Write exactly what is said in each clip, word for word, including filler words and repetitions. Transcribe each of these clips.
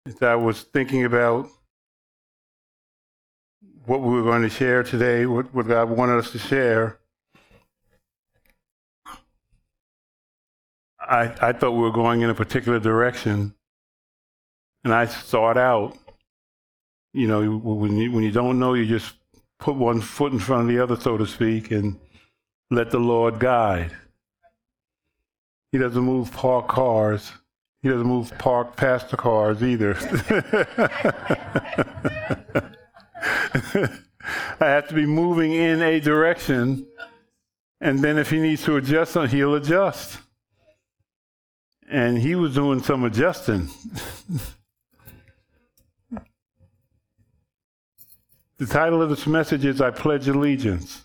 As I was thinking about what we were going to share today, what, what God wanted us to share, I, I thought we were going in a particular direction. And I thought out, you know, when you, when you don't know, you just put one foot in front of the other, so to speak, and let the Lord guide. He doesn't move parked cars. He doesn't move parked pastor cars either. I have to be moving in a direction, and then if he needs to adjust something, he'll adjust. And he was doing some adjusting. The title of this message is I Pledge Allegiance.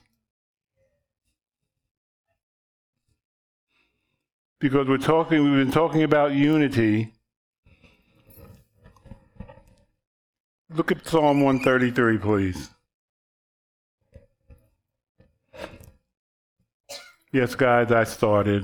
Because we're talking, we've been talking about unity. Look at Psalm one thirty-three, please. Yes, guys, I started.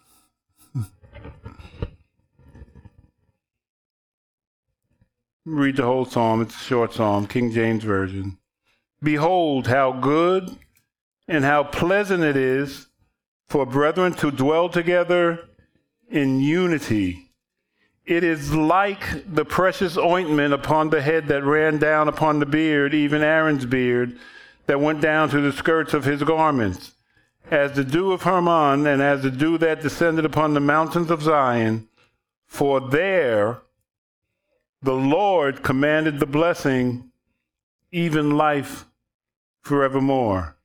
Read the whole psalm. It's a short psalm, King James Version. Behold, how good and how pleasant it is for brethren to dwell together in unity. It is like the precious ointment upon the head that ran down upon the beard, even Aaron's beard, that went down to the skirts of his garments, as the dew of Hermon, and as the dew that descended upon the mountains of Zion. For there the Lord commanded the blessing, even life forevermore.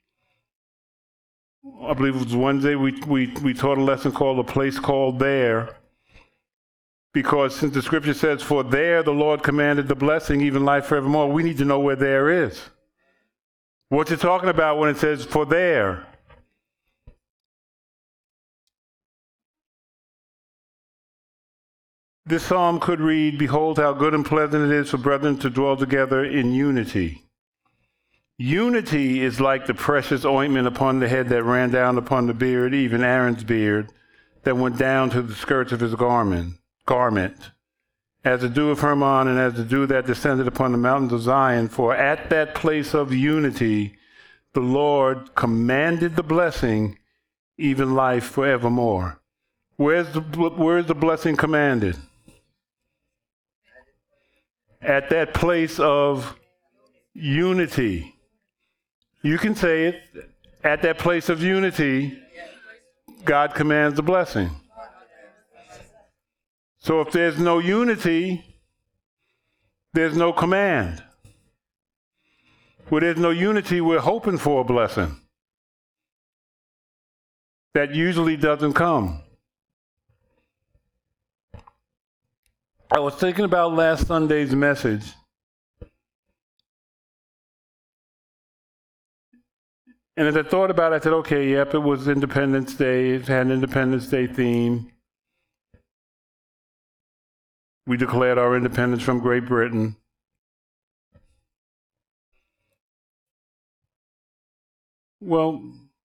I believe it was Wednesday we, we, we taught a lesson called A Place Called There. Because since the scripture says, for there the Lord commanded the blessing, even life forevermore, we need to know where there is. What you're talking about when it says, for there. This psalm could read, behold how good and pleasant it is for brethren to dwell together in unity. Unity is like the precious ointment upon the head that ran down upon the beard, even Aaron's beard, that went down to the skirts of his garment, garment, as the dew of Hermon, and as the dew that descended upon the mountains of Zion. For at that place of unity, the Lord commanded the blessing, even life forevermore. Where's the, where's the blessing commanded? At that place of unity. You can say it, at that place of unity, God commands the blessing. So if there's no unity, there's no command. Where there's no unity, we're hoping for a blessing. That usually doesn't come. I was thinking about last Sunday's message. And as I thought about it, I said, okay, yep, it was Independence Day. It had an Independence Day theme. We declared our independence from Great Britain. Well,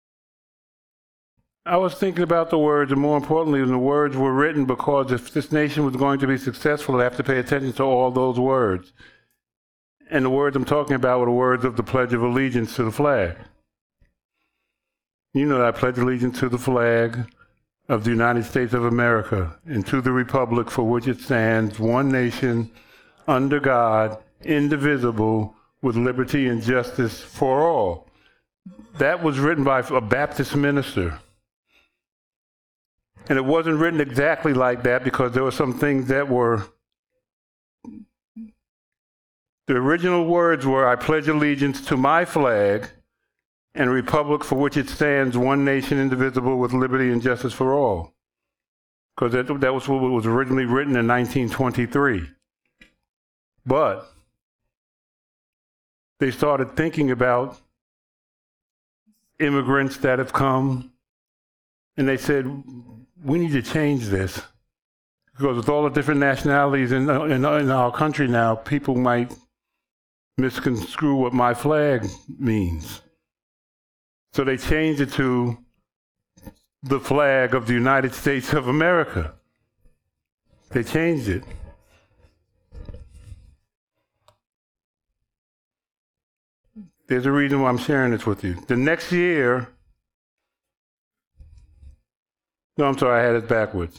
I was thinking about the words, and more importantly, the words were written because if this nation was going to be successful, they have to pay attention to all those words. And the words I'm talking about were the words of the Pledge of Allegiance to the flag. You know that I pledge allegiance to the flag of the United States of America and to the republic for which it stands, one nation, under God, indivisible, with liberty and justice for all. That was written by a Baptist minister. And it wasn't written exactly like that because there were some things that were, the original words were, I pledge allegiance to my flag and a republic for which it stands, one nation, indivisible, with liberty and justice for all. Because that, that was what was originally written in nineteen twenty-three. But they started thinking about immigrants that have come, and they said, we need to change this. Because with all the different nationalities in, in, in our country now, people might misconstrue what my flag means. So they changed it to the flag of the United States of America. They changed it. There's a reason why I'm sharing this with you. The next year, no, I'm sorry, I had it backwards.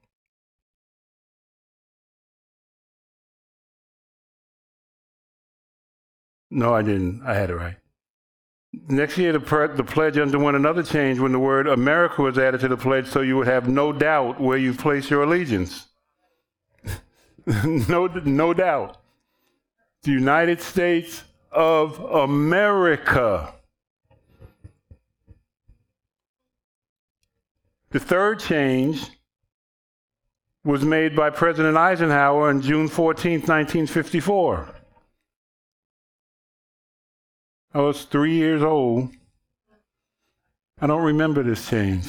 No, I didn't. I had it right. Next year, the, pre- the pledge underwent another change when the word America was added to the pledge, so you would have no doubt where you place your allegiance. no, no doubt. The United States of America. The third change was made by President Eisenhower on June fourteenth, nineteen fifty-four. I was three years old. I don't remember this change.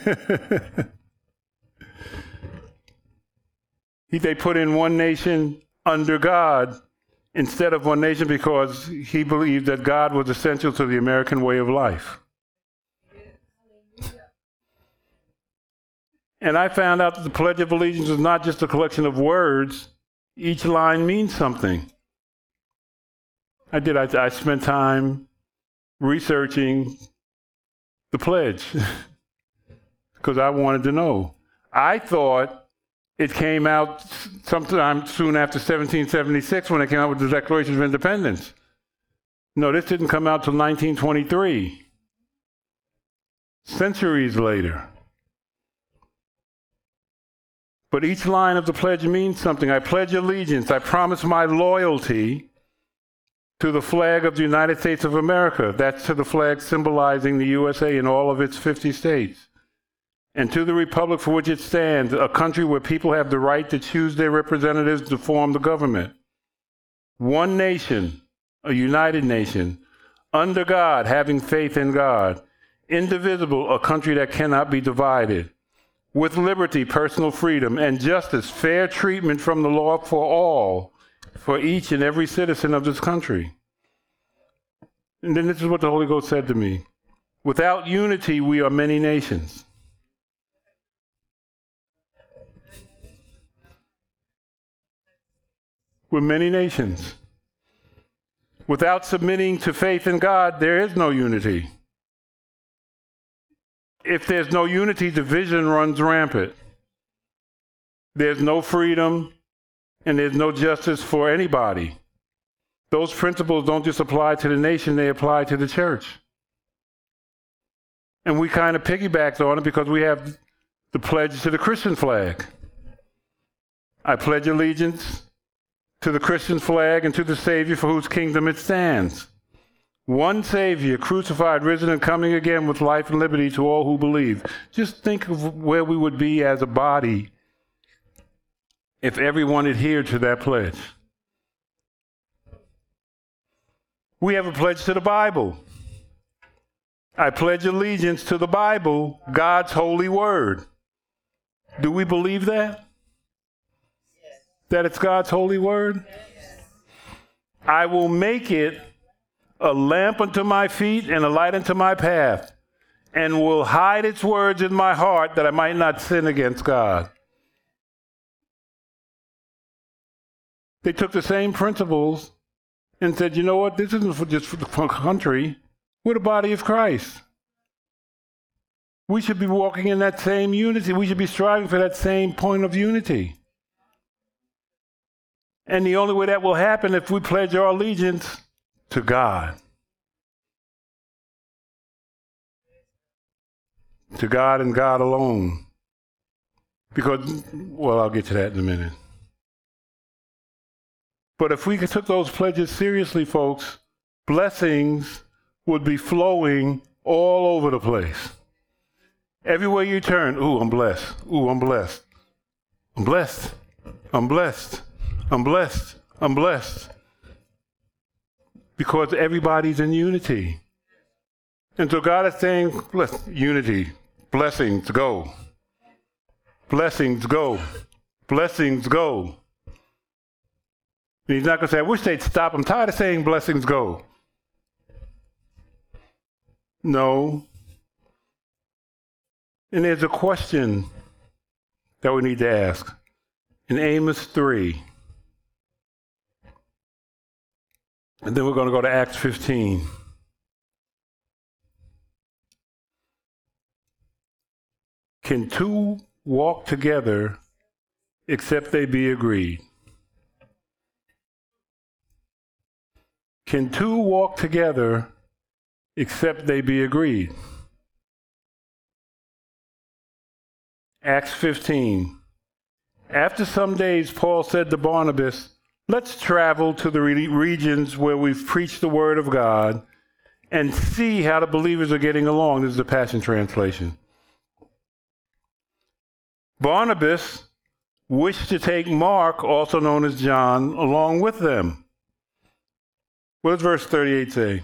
he, they put in one nation under God instead of one nation because he believed that God was essential to the American way of life. And I found out that the Pledge of Allegiance is not just a collection of words. Each line means something. I did. I, I spent time researching the pledge because I wanted to know. I thought it came out sometime soon after seventeen seventy-six when it came out with the Declaration of Independence. No, this didn't come out till nineteen twenty-three, centuries later. But each line of the pledge means something. I pledge allegiance. I promise my loyalty to the flag of the United States of America. That's to the flag symbolizing the U S A in all of its fifty states. And to the republic for which it stands, a country where people have the right to choose their representatives to form the government. One nation, a united nation, under God, having faith in God. Indivisible, a country that cannot be divided. With liberty, personal freedom, and justice, fair treatment from the law for all, for each and every citizen of this country. And then this is what the Holy Ghost said to me. Without unity, we are many nations. We're many nations. Without submitting to faith in God, there is no unity. If there's no unity, division runs rampant. There's no freedom, and there's no justice for anybody. Those principles don't just apply to the nation, they apply to the church. And we kind of piggybacked on it because we have the pledge to the Christian flag. I pledge allegiance to the Christian flag and to the Savior for whose kingdom it stands. One Savior, crucified, risen, and coming again with life and liberty to all who believe. Just think of where we would be as a body if everyone adhered to that pledge. We have a pledge to the Bible. I pledge allegiance to the Bible, God's holy word. Do we believe that? Yes. That it's God's holy word? Yes. I will make it a lamp unto my feet and a light unto my path, and will hide its words in my heart that I might not sin against God. They took the same principles and said, you know what, this isn't for just for the country. We're the body of Christ. We should be walking in that same unity. We should be striving for that same point of unity. And the only way that will happen if we pledge our allegiance to God. To God and God alone. Because, well, I'll get to that in a minute. But if we took those pledges seriously, folks, blessings would be flowing all over the place. Everywhere you turn, ooh, I'm blessed. Ooh, I'm blessed. I'm blessed. I'm blessed. I'm blessed. I'm blessed. Because everybody's in unity. And so God is saying, bless, unity, blessings go. Blessings go. Blessings go. And he's not going to say, I wish they'd stop. I'm tired of saying blessings go. No. And there's a question that we need to ask. In Amos three, And then we're going to go to Acts fifteen. Can two walk together except they be agreed? Can two walk together except they be agreed? Acts fifteen. After some days, Paul said to Barnabas, let's travel to the re- regions where we've preached the word of God and see how the believers are getting along. This is the Passion Translation. Barnabas wished to take Mark, also known as John, along with them. What does verse thirty-eight say?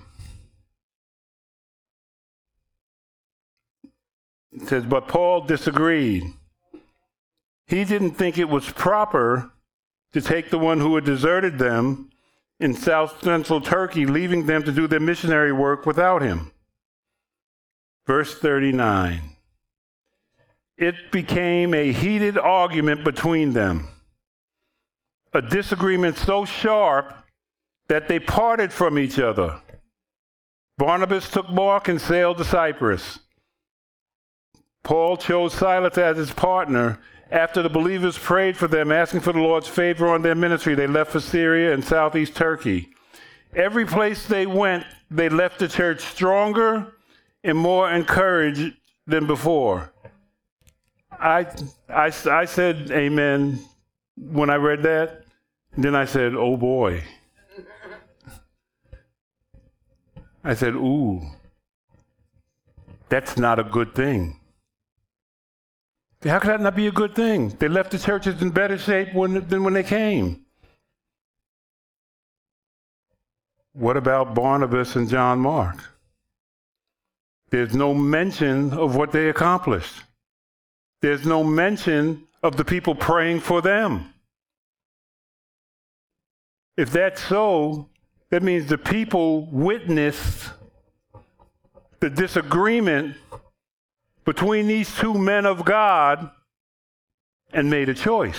It says, but Paul disagreed. He didn't think it was proper to take the one who had deserted them in south central Turkey, leaving them to do their missionary work without him. Verse thirty-nine. It became a heated argument between them, a disagreement so sharp that they parted from each other. Barnabas took Mark and sailed to Cyprus. Paul chose Silas as his partner. After the believers prayed for them, asking for the Lord's favor on their ministry, they left for Syria and southeast Turkey. Every place they went, they left the church stronger and more encouraged than before. I, I, I said amen when I read that. And then I said, oh boy. I said, ooh, that's not a good thing. How could that not be a good thing? They left the churches in better shape when, than when they came. What about Barnabas and John Mark? There's no mention of what they accomplished. There's no mention of the people praying for them. If that's so, that means the people witnessed the disagreement between these two men of God and made a choice.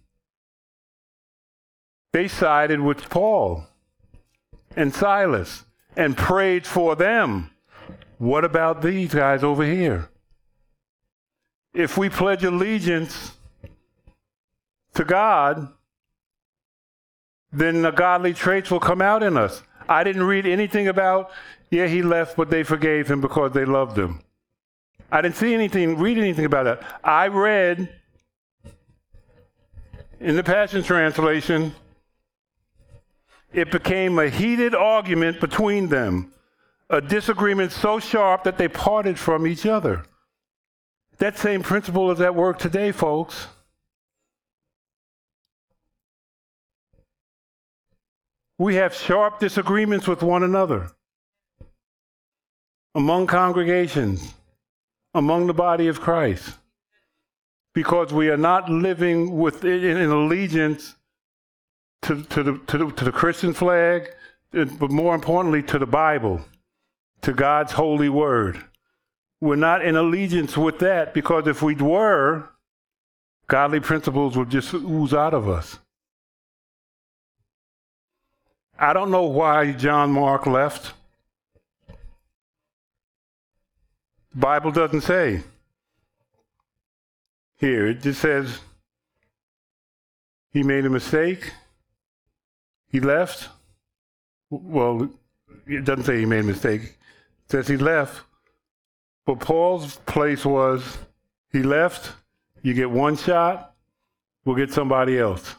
They sided with Paul and Silas and prayed for them. What about these guys over here? If we pledge allegiance to God, then the godly traits will come out in us. I didn't read anything about, yeah, he left, but they forgave him because they loved him. I didn't see anything, read anything about that. I read in the Passion Translation, it became a heated argument between them, a disagreement so sharp that they parted from each other. That same principle is at work today, folks. We have sharp disagreements with one another among congregations, among the body of Christ, because we are not living with in, in allegiance to, to, the, to, the, to the Christian flag, but more importantly to the Bible, to God's holy word. We're not in allegiance with that, because if we were, godly principles would just ooze out of us. I don't know why John Mark left. The Bible doesn't say. Here, it just says he made a mistake. He left. Well, it doesn't say he made a mistake. It says he left. But Paul's place was, he left, you get one shot, we'll get somebody else.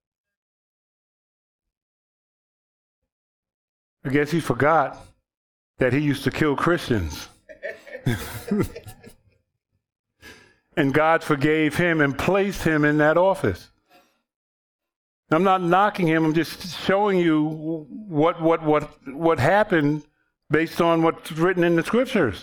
I guess he forgot that he used to kill Christians. And God forgave him and placed him in that office. I'm not knocking him, I'm just showing you what what what what happened based on what's written in the scriptures.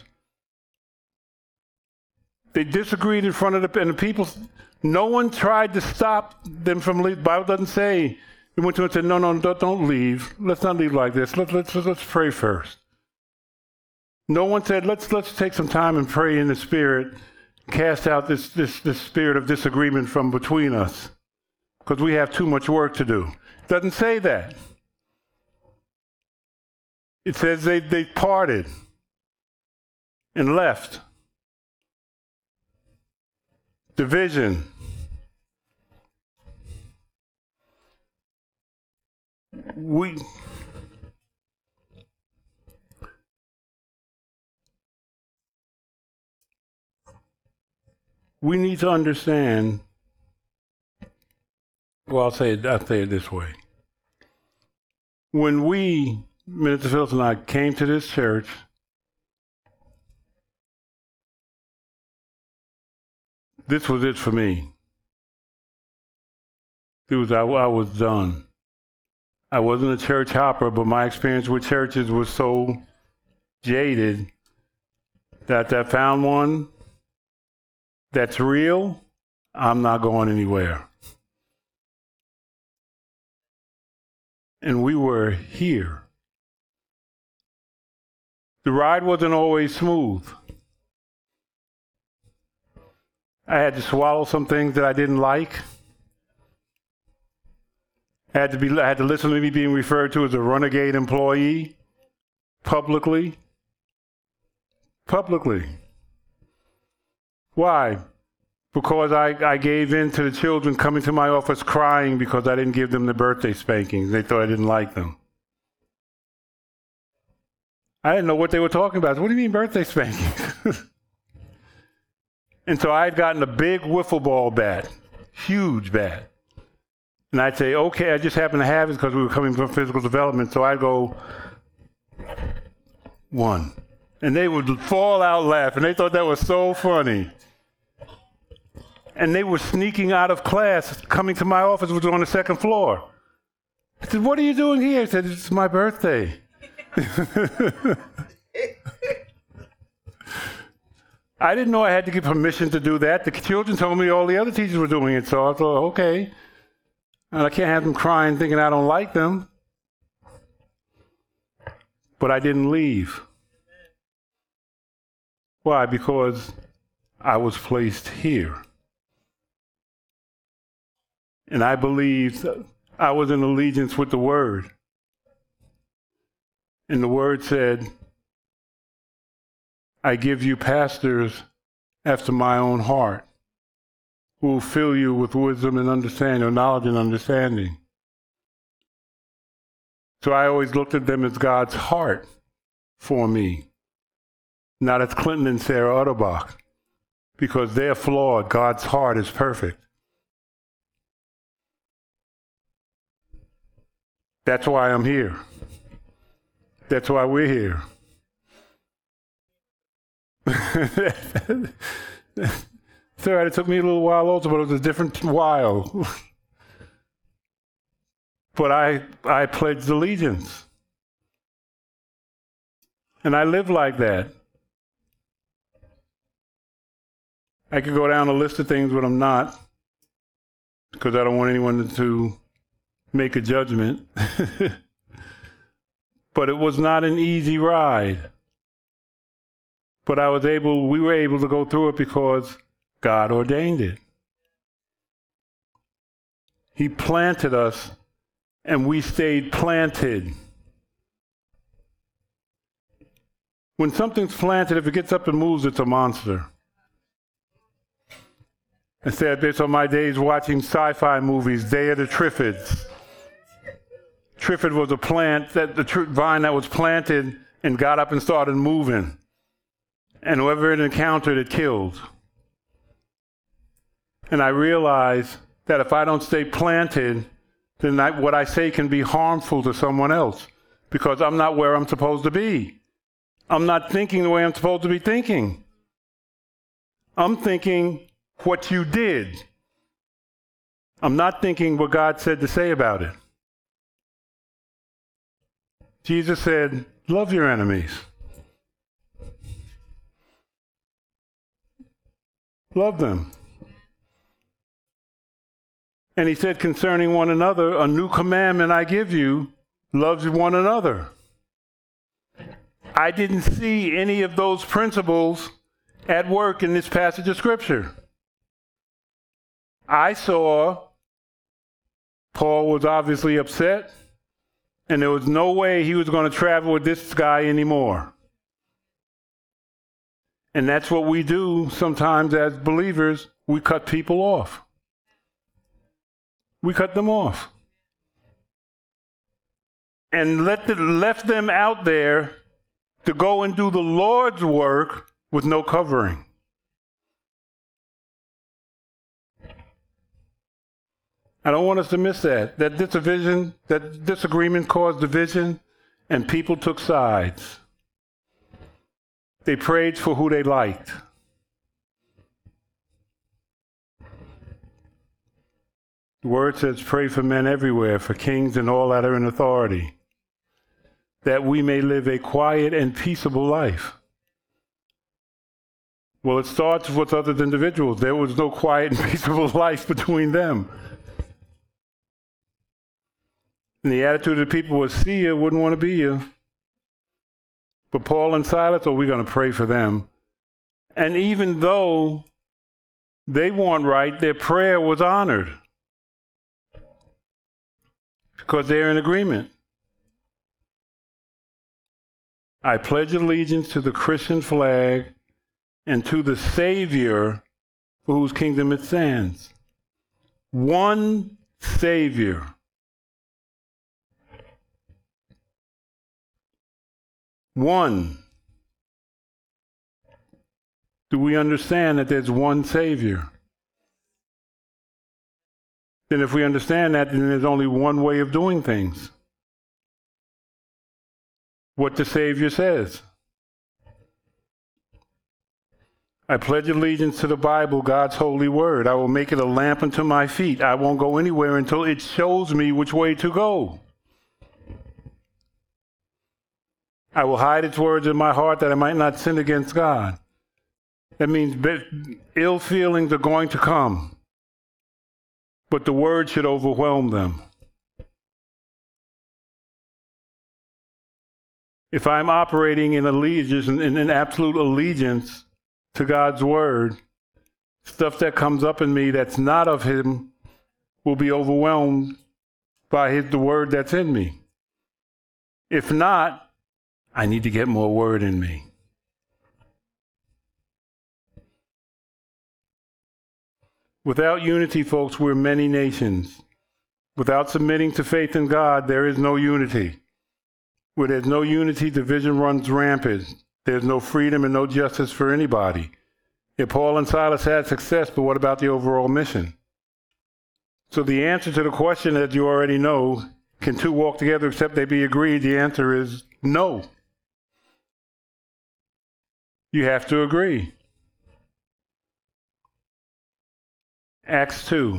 They disagreed in front of the, and the people, no one tried to stop them from leaving. The Bible doesn't say, we went to him and said, no, no, don't, don't leave. Let's not leave like this. Let's, let's, let's pray first. No one said, let's, let's take some time and pray in the Spirit, cast out this, this, this spirit of disagreement from between us, because we have too much work to do. It doesn't say that. It says they, they parted and left. Division. We we need to understand. Well, I'll say it, I'll say it this way. When we, Minister Phillips and I, came to this church, this was it for me. It was I, I was done. I wasn't a church hopper, but my experience with churches was so jaded that I found one that's real. I'm not going anywhere. And we were here. The ride wasn't always smooth. I had to swallow some things that I didn't like. I had to be, I had to listen to me being referred to as a renegade employee publicly. Publicly. Why? Because I, I gave in to the children coming to my office crying because I didn't give them the birthday spankings. They thought I didn't like them. I didn't know what they were talking about. What do you mean birthday spankings? And so I had gotten a big wiffle ball bat, huge bat. And I'd say, okay, I just happened to have it because we were coming from physical development. So I'd go, one. And they would fall out laughing. They thought that was so funny. And they were sneaking out of class, coming to my office, which was on the second floor. I said, what are you doing here? I said, it's my birthday. I didn't know I had to get permission to do that. The children told me all the other teachers were doing it, so I thought, okay. And I can't have them crying thinking I don't like them. But I didn't leave. Why? Because I was placed here. And I believed I was in allegiance with the Word. And the Word said, I give you pastors after my own heart, who will fill you with wisdom and understanding, or knowledge and understanding. So I always looked at them as God's heart for me, not as Clinton and Sarah Utterbach, because they're flawed. God's heart is perfect. That's why I'm here. That's why we're here. It's all right, it took me a little while also, but it was a different while. But I, I pledged allegiance. And I live like that. I could go down a list of things, but I'm not, because I don't want anyone to make a judgment. But it was not an easy ride. But I was able, we were able to go through it because God ordained it. He planted us, and we stayed planted. When something's planted, if it gets up and moves, it's a monster. I said this on my days watching sci-fi movies, Day of the Triffids. Triffid was a plant, that the tr- vine that was planted and got up and started moving. And whoever it encountered, it killed. And I realized that if I don't stay planted, then I, what I say can be harmful to someone else, because I'm not where I'm supposed to be. I'm not thinking the way I'm supposed to be thinking. I'm thinking what you did. I'm not thinking what God said to say about it. Jesus said, love your enemies. Love them. And he said concerning one another, a new commandment I give you, love one another. I didn't see any of those principles at work in this passage of Scripture. I saw Paul was obviously upset. And there was no way he was going to travel with this guy anymore. And that's what we do sometimes as believers. We cut people off. We cut them off. And let the, left them out there to go and do the Lord's work with no covering. I don't want us to miss that. That division, that disagreement caused division, and people took sides. They prayed for who they liked. The word says, pray for men everywhere, for kings and all that are in authority, that we may live a quiet and peaceable life. Well, it starts with other individuals. There was no quiet and peaceable life between them. And the attitude of the people was, see you, wouldn't want to be you. But Paul and Silas, oh, we're going to pray for them. And even though they weren't right, their prayer was honored. Because they're in agreement. I pledge allegiance to the Christian flag and to the Savior for whose kingdom it stands. One Savior. One. Do we understand that there's one Savior? Then if we understand that, then there's only one way of doing things. What the Savior says. I pledge allegiance to the Bible, God's holy word. I will make it a lamp unto my feet. I won't go anywhere until it shows me which way to go. I will hide its words in my heart that I might not sin against God. That means ill feelings are going to come, but the word should overwhelm them. If I'm operating in allegiance, in, in absolute allegiance to God's word, stuff that comes up in me that's not of him will be overwhelmed by his, the word that's in me. If not, I need to get more word in me. Without unity, folks, we're many nations. Without submitting to faith in God, there is no unity. Where there's no unity, division runs rampant. There's no freedom and no justice for anybody. If Paul and Silas had success, but what about the overall mission? So the answer to the question that you already know, can two walk together except they be agreed? The answer is no. You have to agree. Acts two.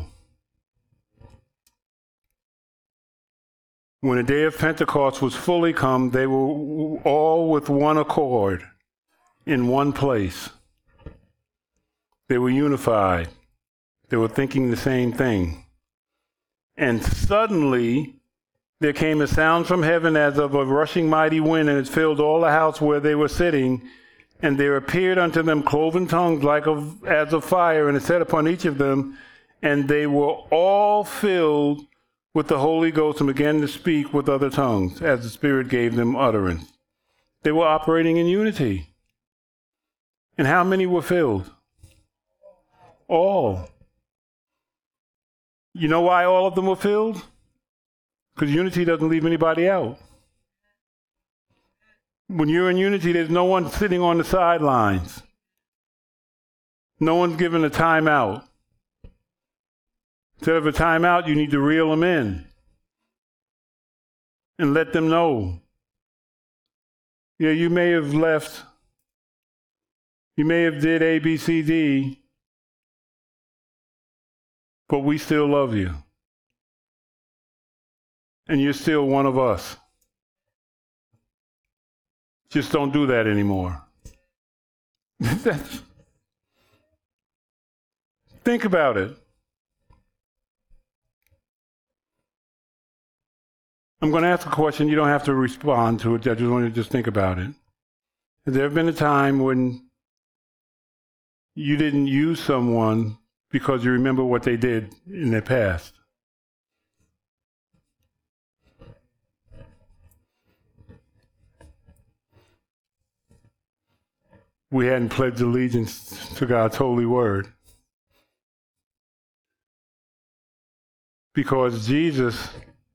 When the day of Pentecost was fully come, they were all with one accord in one place. They were unified. They were thinking the same thing. And suddenly there came a sound from heaven as of a rushing mighty wind, and it filled all the house where they were sitting. And there appeared unto them cloven tongues like of, as of fire, and it sat upon each of them, and they were all filled with the Holy Ghost and began to speak with other tongues, as the Spirit gave them utterance. They were operating in unity. And how many were filled? All. You know why all of them were filled? Because unity doesn't leave anybody out. When you're in unity, there's no one sitting on the sidelines. No one's given a timeout. Instead of a timeout, you need to reel them in and let them know. Yeah, you may have left. You may have did A, B, C, D, but we still love you. And you're still one of us. Just don't do that anymore. Think about it. I'm going to ask a question. You don't have to respond to it. I just want you to just think about it. Has there ever been a time when you didn't use someone because you remember what they did in their past? we hadn't pledged allegiance to God's holy word. Because Jesus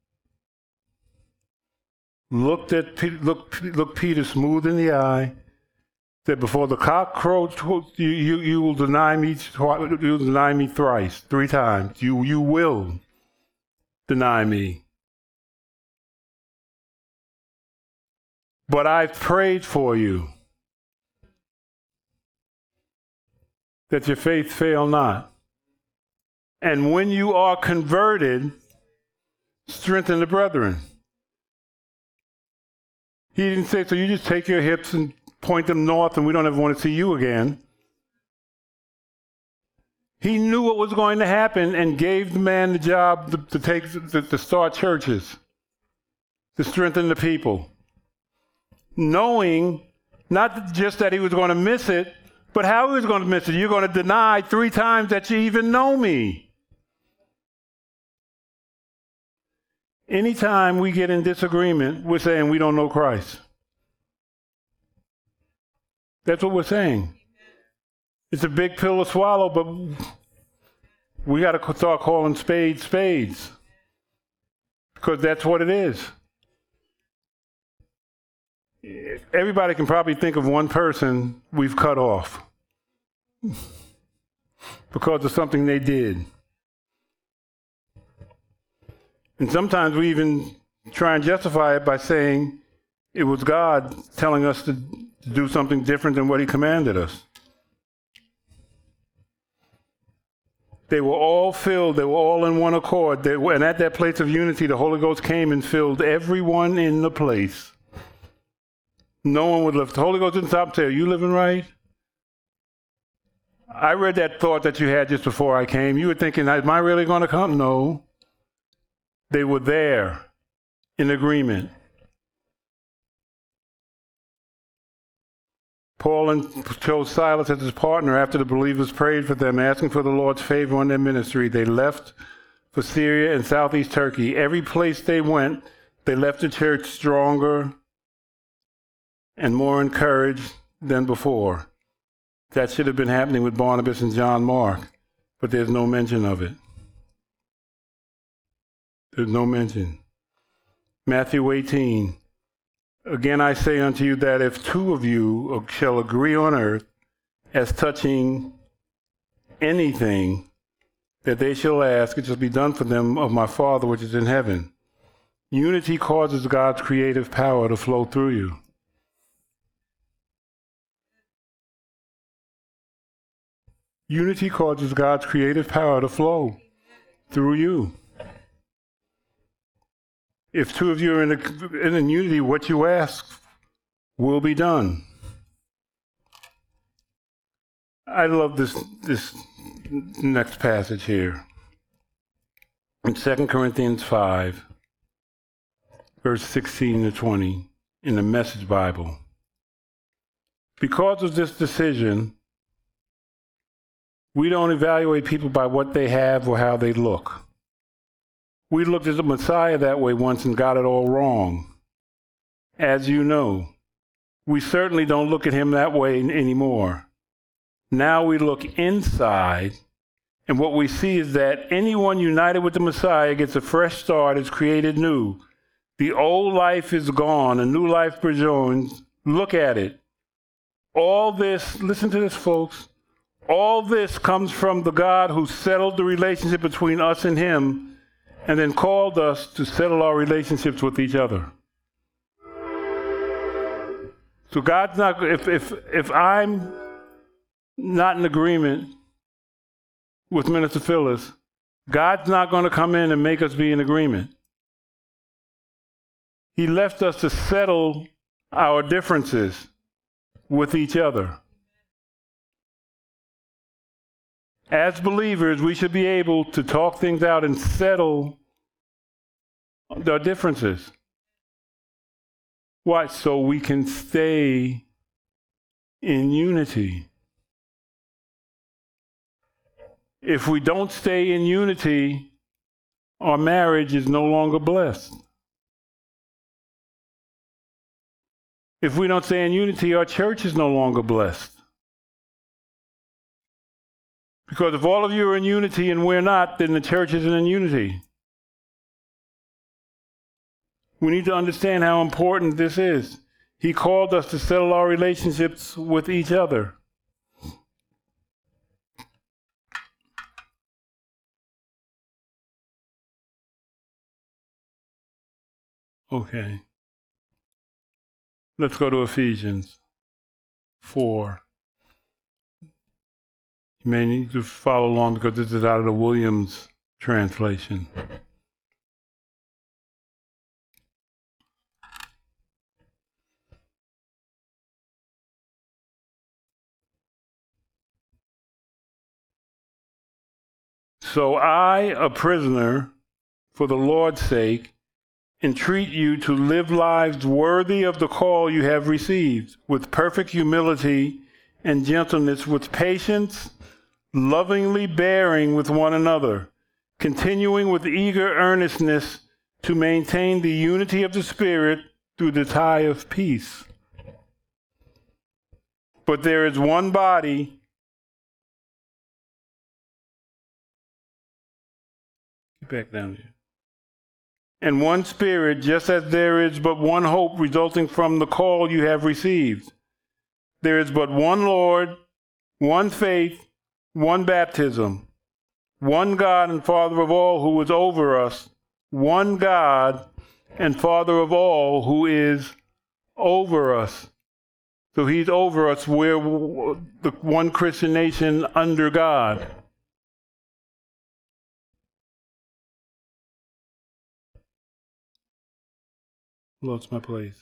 looked at looked, looked Peter smooth in the eye, said, "Before the cock crows, you, you, you will deny me. You will deny me thrice, three times. You you will deny me. But I've prayed for you, that your faith fail not. And when you are converted, strengthen the brethren." He didn't say, so you just take your hips and point them north and we don't ever want to see you again. He knew what was going to happen and gave the man the job to, to take to, to start churches, to strengthen the people. Knowing not just that he was going to miss it, but how he was going to miss it. You're going to deny three times that you even know me. Anytime we get in disagreement, we're saying we don't know Christ. That's what we're saying. It's a big pill to swallow, but we got to start calling spades spades, because that's what it is. Everybody can probably think of one person we've cut off because of something they did. And sometimes we even try and justify it by saying it was God telling us to, to do something different than what he commanded us. They were all filled. They were all in one accord. They were, and at that place of unity, the Holy Ghost came and filled everyone in the place. No one would live. The Holy Ghost didn't stop and say, "Are you living right?" I read that thought that you had just before I came. You were thinking, am I really going to come? No. They were there in agreement. Paul and chose Silas as his partner after the believers prayed for them, asking for the Lord's favor on their ministry. They left for Syria and southeast Turkey. Every place they went, they left the church stronger and more encouraged than before. That should have been happening with Barnabas and John Mark, but there's no mention of it. There's no mention. Matthew eighteen. Again I say unto you that if two of you shall agree on earth as touching anything that they shall ask, it shall be done for them of my Father which is in heaven. Unity causes God's creative power to flow through you. Unity causes God's creative power to flow through you. If two of you are in, a, in a unity, what you ask will be done. I love this, this next passage here. In Second Corinthians five, verse sixteen to twenty, in the Message Bible. Because of this decision, we don't evaluate people by what they have or how they look. We looked at the Messiah that way once and got it all wrong. As you know, we certainly don't look at him that way anymore. Now we look inside, and what we see is that anyone united with the Messiah gets a fresh start, is created new. The old life is gone, a new life rejoins. Look at it. All this, listen to this, folks, all this comes from the God who settled the relationship between us and him, and then called us to settle our relationships with each other. So God's not, if if if I'm not in agreement with Minister Phyllis, God's not going to come in and make us be in agreement. He left us to settle our differences with each other. As believers, we should be able to talk things out and settle our differences. Why? So we can stay in unity. If we don't stay in unity, our marriage is no longer blessed. If we don't stay in unity, our church is no longer blessed. Because if all of you are in unity and we're not, then the church isn't in unity. We need to understand how important this is. He called us to settle our relationships with each other. Okay. Let's go to Ephesians four. You may need to follow along because this is out of the Williams translation. So I, a prisoner, for the Lord's sake, entreat you to live lives worthy of the call you have received, with perfect humility and gentleness, with patience, lovingly bearing with one another, continuing with eager earnestness to maintain the unity of the Spirit through the tie of peace. But there is one body, back down here, and one Spirit, just as there is but one hope resulting from the call you have received. There is but one Lord, one faith, one baptism, one God and Father of all who is over us, one God and Father of all who is over us. So he's over us. We're the one Christian nation under God. Lost my place.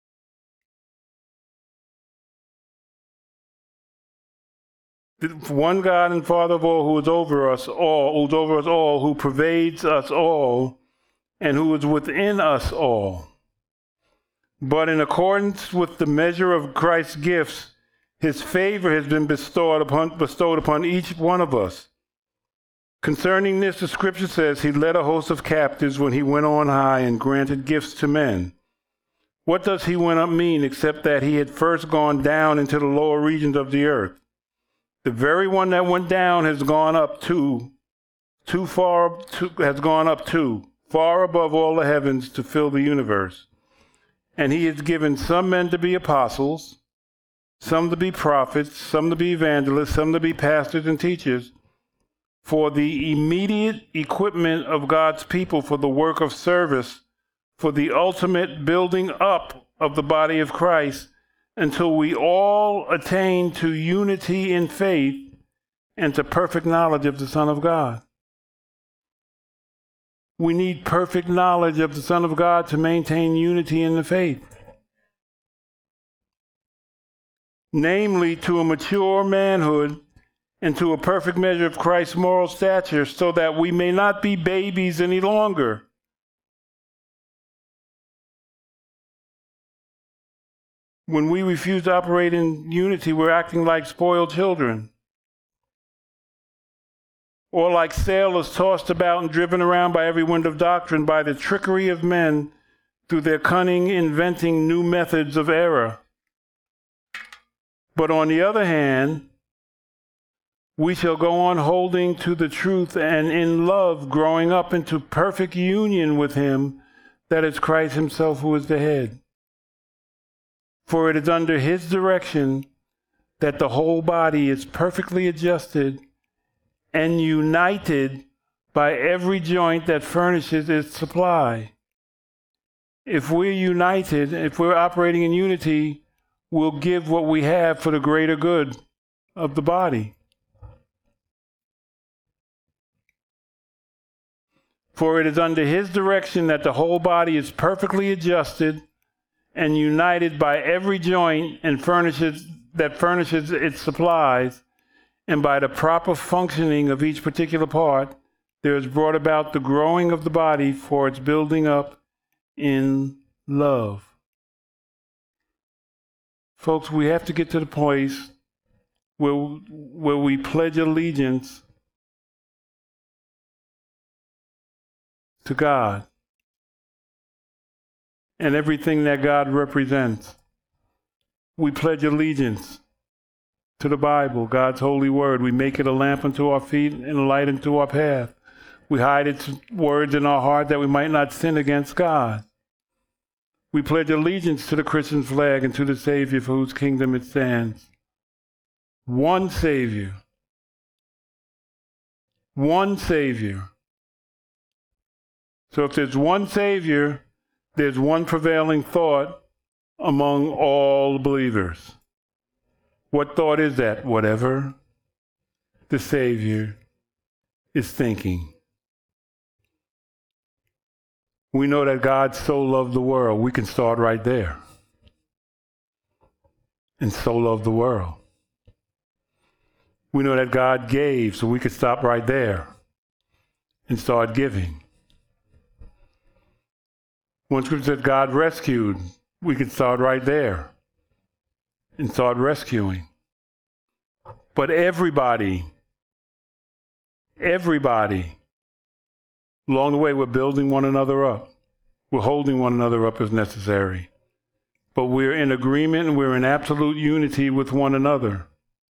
One God and Father of all who is over us all, who's over us all, who pervades us all, and who is within us all. But in accordance with the measure of Christ's gifts, his favor has been bestowed upon, bestowed upon each one of us. Concerning this, the scripture says, he led a host of captives when he went on high and granted gifts to men. What does he went up mean except that he had first gone down into the lower regions of the earth? The very one that went down has gone up too, too far, too, has gone up too, far above all the heavens to fill the universe. And he has given some men to be apostles, some to be prophets, some to be evangelists, some to be pastors and teachers, for the immediate equipment of God's people for the work of service, for the ultimate building up of the body of Christ, until we all attain to unity in faith and to perfect knowledge of the Son of God. We need perfect knowledge of the Son of God to maintain unity in the faith. Namely, to a mature manhood and to a perfect measure of Christ's moral stature, so that we may not be babies any longer. When we refuse to operate in unity, we're acting like spoiled children, or like sailors tossed about and driven around by every wind of doctrine, by the trickery of men through their cunning inventing new methods of error. But on the other hand, we shall go on holding to the truth and in love growing up into perfect union with him, that is Christ himself who is the head. For it is under his direction that the whole body is perfectly adjusted and united by every joint that furnishes its supply. If we're united, if we're operating in unity, we'll give what we have for the greater good of the body. For it is under his direction that the whole body is perfectly adjusted and united by every joint and furnishes that furnishes its supplies, and by the proper functioning of each particular part, there is brought about the growing of the body for its building up in love. Folks, we have to get to the place where, where we pledge allegiance to God and everything that God represents. We pledge allegiance to the Bible, God's holy word. We make it a lamp unto our feet and a light unto our path. We hide its words in our heart that we might not sin against God. We pledge allegiance to the Christian flag and to the Savior for whose kingdom it stands. One Savior. One Savior. So if there's one Savior, there's one prevailing thought among all believers. What thought is that? Whatever the Savior is thinking. We know that God so loved the world. We can start right there. And so loved the world. We know that God gave, so we could stop right there and start giving. One scripture says God rescued. We could start right there and start rescuing. But everybody, everybody, along the way, we're building one another up. We're holding one another up as necessary. But we're in agreement and we're in absolute unity with one another.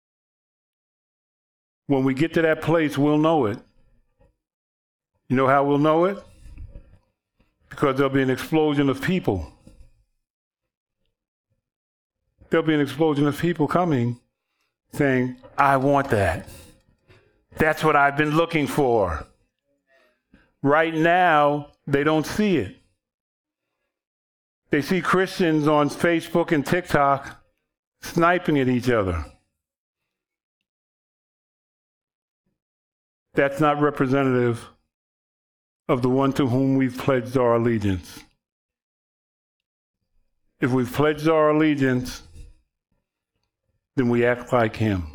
When we get to that place, we'll know it. You know how we'll know it? Because there'll be an explosion of people. There'll be an explosion of people coming saying, I want that. That's what I've been looking for. Right now, they don't see it. They see Christians on Facebook and TikTok sniping at each other. That's not representative of the one to whom we've pledged our allegiance. If we've pledged our allegiance, then we act like him.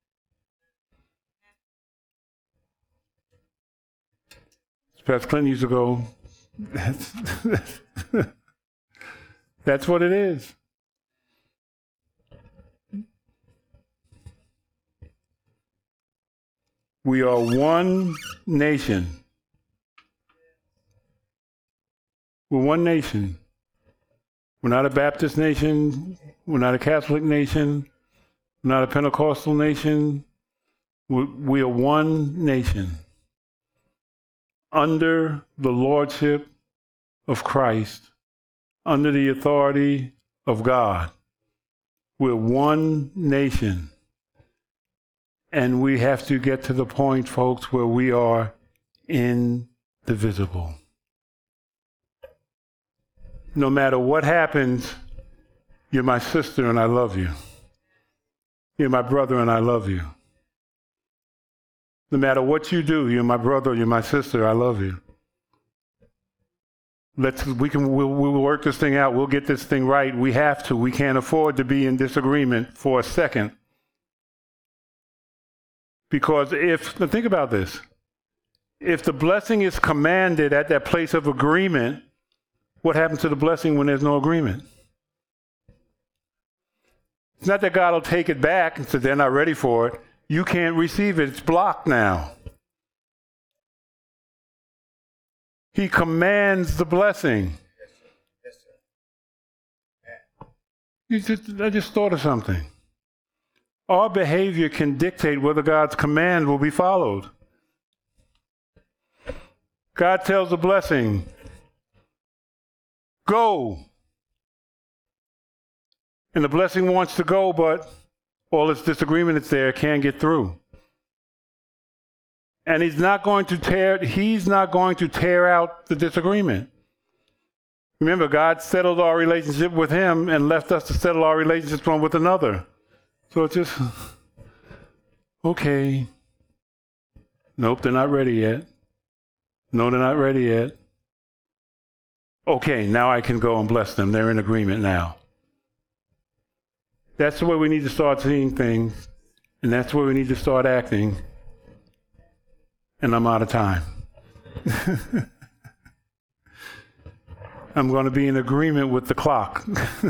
Pastor Clinton used to go, that's, that's what it is. We are one nation. We're one nation. We're not a Baptist nation. We're not a Catholic nation. We're not a Pentecostal nation. We, we are one nation. Under the lordship of Christ, under the authority of God. We're one nation. And we have to get to the point, folks, where we are indivisible. No matter what happens, you're my sister and I love you. You're my brother and I love you. No matter what you do, you're my brother, you're my sister, I love you. Let's, we can, we'll, we'll work this thing out. We'll get this thing right. We have to. We can't afford to be in disagreement for a second. Because if, now think about this. If the blessing is commanded at that place of agreement, what happens to the blessing when there's no agreement? It's not that God will take it back and say they're not ready for it. You can't receive it. It's blocked now. He commands the blessing. Yes, sir. Yes, sir. You just, I just thought of something. Our behavior can dictate whether God's command will be followed. God tells the blessing, go. And the blessing wants to go, but all its disagreement that's there can't get through. And he's not going to tear, he's not going to tear out the disagreement. Remember, God settled our relationship with him and left us to settle our relationships one with another. So it's just, okay. Nope, they're not ready yet. No, they're not ready yet. Okay, now I can go and bless them. They're in agreement now. That's the way we need to start seeing things, and that's where we need to start acting. And I'm out of time. I'm going to be in agreement with the clock.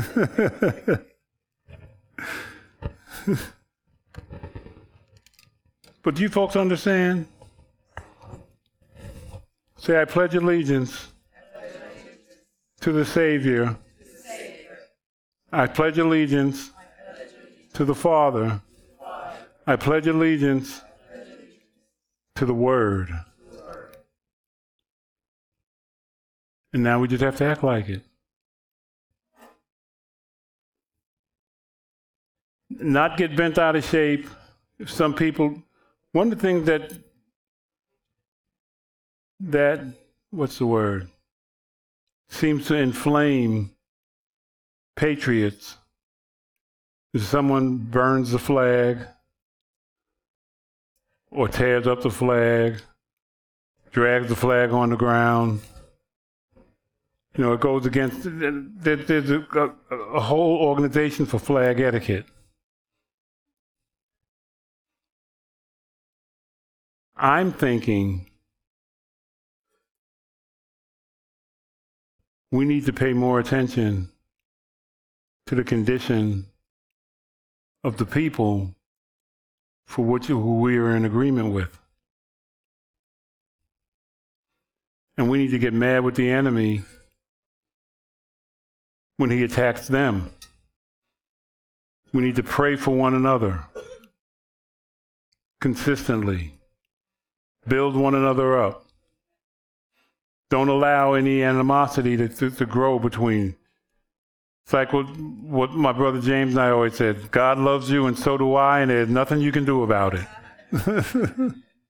But do you folks understand? Say, I pledge allegiance to the Savior. I pledge allegiance to the Father I pledge allegiance to the word. And now we just have to act like it. Not get bent out of shape. Some people, one of the things that, that, what's the word, seems to inflame patriots is someone burns the flag or tears up the flag, drags the flag on the ground. You know, it goes against, there, there's a, a, a whole organization for flag etiquette. I'm thinking we need to pay more attention to the condition of the people for which who we are in agreement with. And we need to get mad with the enemy when he attacks them. We need to pray for one another consistently. Build one another up. Don't allow any animosity to, to, to grow between. It's like what, what my brother James and I always said, God loves you and so do I, and there's nothing you can do about it.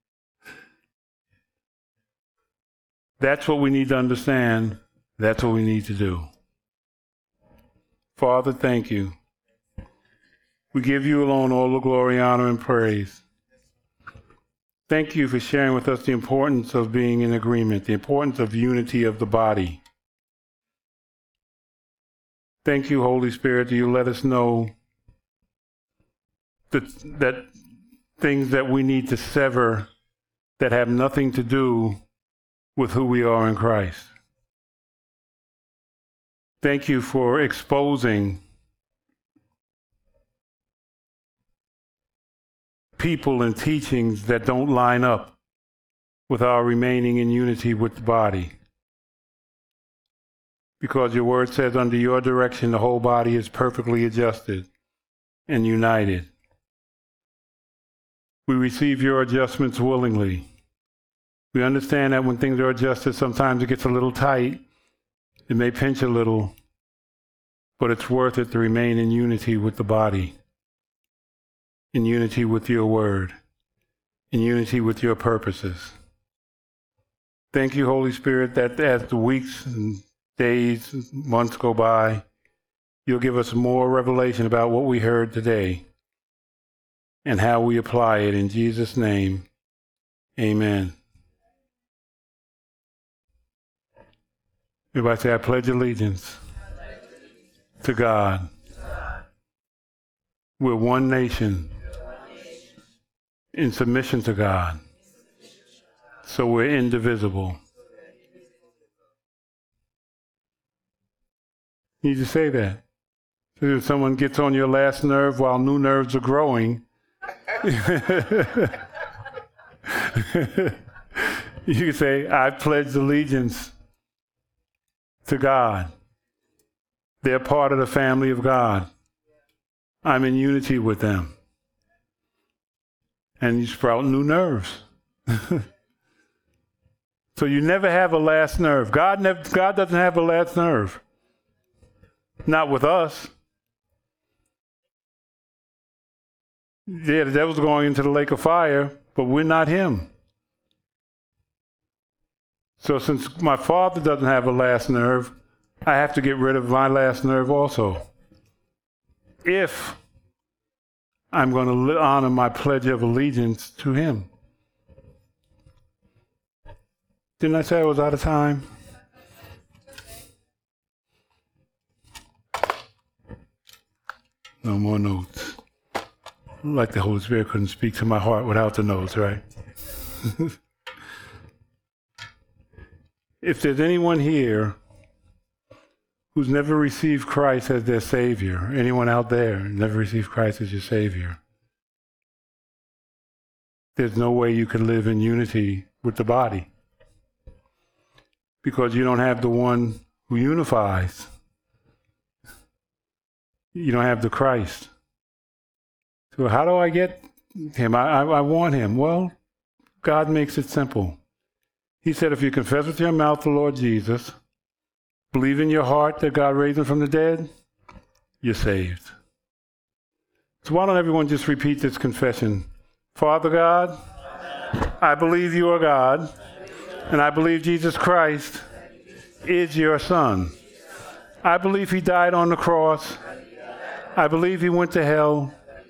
That's what we need to understand. That's what we need to do. Father, thank you. We give you alone all the glory, honor, and praise. Thank you for sharing with us the importance of being in agreement, the importance of unity of the body. Thank you, Holy Spirit, that you let us know that, that things that we need to sever that have nothing to do with who we are in Christ. Thank you for exposing people and teachings that don't line up with our remaining in unity with the body. Because your word says under your direction, the whole body is perfectly adjusted and united. We receive your adjustments willingly. We understand that when things are adjusted, sometimes it gets a little tight. It may pinch a little, but it's worth it to remain in unity with the body, in unity with your word, in unity with your purposes. Thank you, Holy Spirit, that as the weeks and days, months go by, you'll give us more revelation about what we heard today and how we apply it. In Jesus' name, amen. Everybody say, I pledge allegiance to God. We're one nation in submission to God, so we're indivisible. You need to say that. So if someone gets on your last nerve while new nerves are growing, you can say, I pledge allegiance to God. They're part of the family of God. I'm in unity with them. And you sprout new nerves. So you never have a last nerve. God never, God doesn't have a last nerve. Not with us. Yeah, the devil's going into the lake of fire, but we're not him. So since my Father doesn't have a last nerve, I have to get rid of my last nerve also. If I'm going to honor my pledge of allegiance to him. Didn't I say I was out of time? No more notes. Like the Holy Spirit couldn't speak to my heart without the notes, right? If there's anyone here who's never received Christ as their Savior, anyone out there never received Christ as your Savior, there's no way you can live in unity with the body because you don't have the one who unifies. You don't have the Christ. So how do I get him. I, I, I want him. Well, God makes it simple. He said, if you confess with your mouth the Lord Jesus, believe in your heart that God raised him from the dead, you're saved. So why don't everyone just repeat this confession? Father God, I believe you are God, and I believe Jesus Christ is your Son. I believe he died on the cross. I believe he went to hell,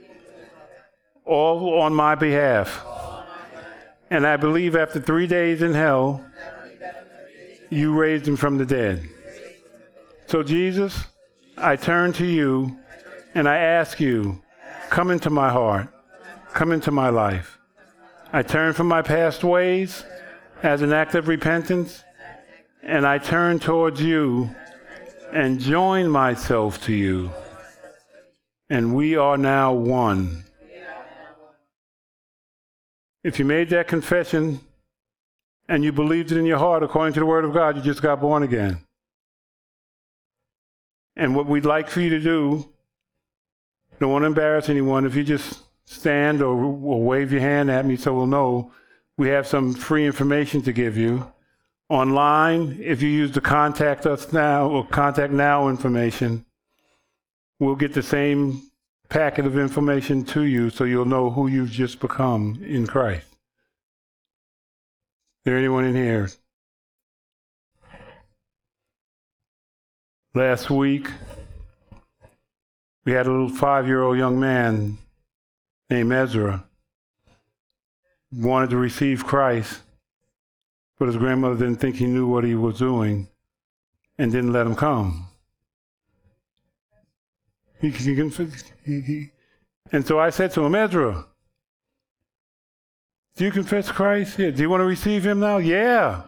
all on my behalf. And I believe after three days in hell, you raised him from the dead. So Jesus, I turn to you and I ask you, come into my heart, come into my life. I turn from my past ways as an act of repentance, and I turn towards you and join myself to you. And we are now one. If you made that confession and you believed it in your heart according to the Word of God, you just got born again. And what we'd like for you to do, don't want to embarrass anyone, if you just stand or, or wave your hand at me so we'll know, we have some free information to give you. Online, if you use the Contact Us Now or Contact Now information, we'll get the same packet of information to you so you'll know who you've just become in Christ. Is there anyone in here? Last week, we had a little five-year-old young man named Ezra. Wanted to receive Christ, but his grandmother didn't think he knew what he was doing and didn't let him come. He, he, he, he, and so I said to him, Ezra, do you confess Christ? Yeah. Do you want to receive him now? Yeah.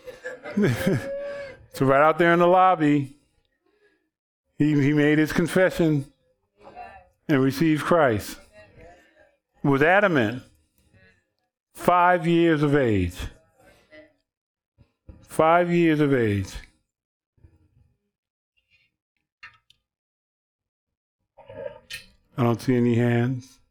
So right out there in the lobby, he, he made his confession and received Christ. Was adamant. Five years of age. Five years of age. I don't see any hands.